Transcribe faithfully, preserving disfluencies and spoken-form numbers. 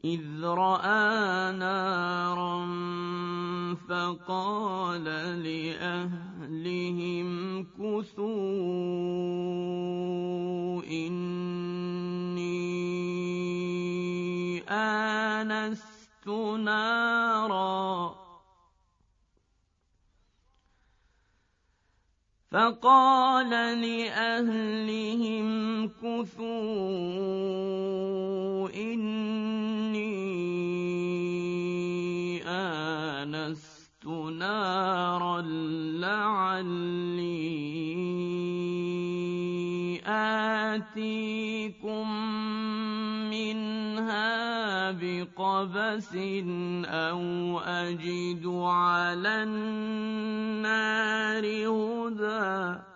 إذ رأى نارا فقال لأهلهم كثوا إني آنست نارا فقال لأهلهم كثوا إني آنست نارا لعلي آتيكم منها بقبس أو أجد على النار هدى